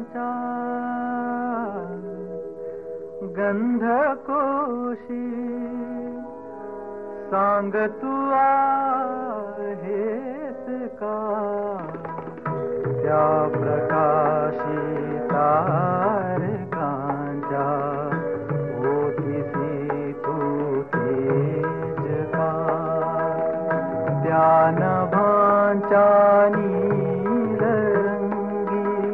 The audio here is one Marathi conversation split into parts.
फुलांच्या गंधकोशी सांग तू आहेस का त्या प्रकाशी तारकांच्या ओठीसी तू तेज का त्या नभांच्या नील रंगी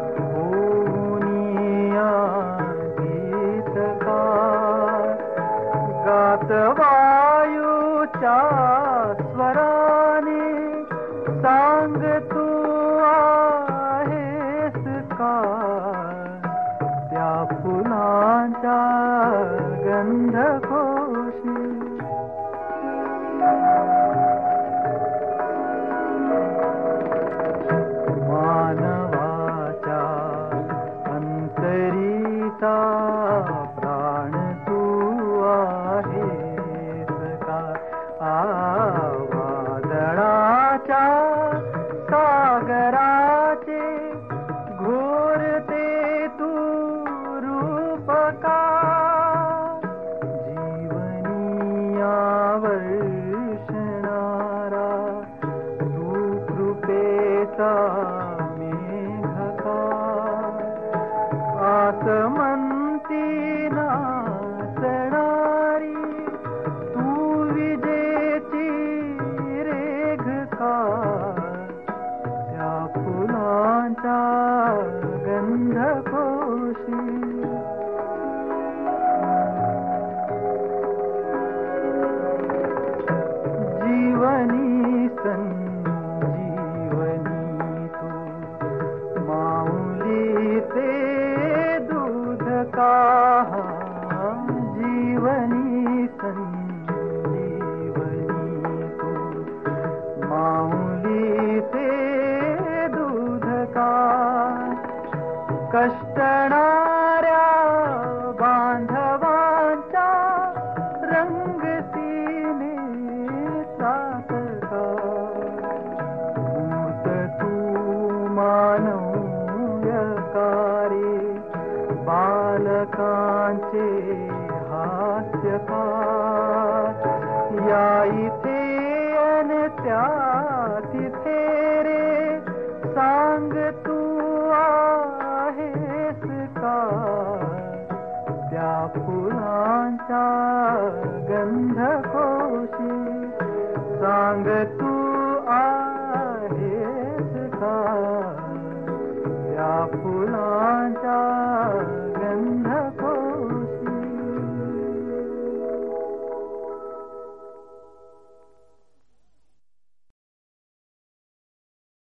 होनिया गीत का गात वायूच्या स्वराने सांग तू आहेस का त्या फुलांच्या गंधकोशी मानवाच्या अंतरीचा प्राण तू आहेस का वादळाच्या सागराचे घोरते तू रूप का जीवनिया वर्षणारा तू कृपेचा मेघ का आसमंती नाचणारी तू विजेची रेघ का त्या फुलांच्या गंधकोशी जीवनी संजीवनी तू माऊली ते दूध का जीवनी संजीवनी तू माऊली ते दूध का कष्टणाऱ्या बांधवांच्या रंगतीने सातका मूर्त तू मानवयकारी बालकांचे हास्यकार या इथे अन त्या तिथे रे सांग तू आहेस का त्या फुलांच्या गंधकोशी सांग तू आहेस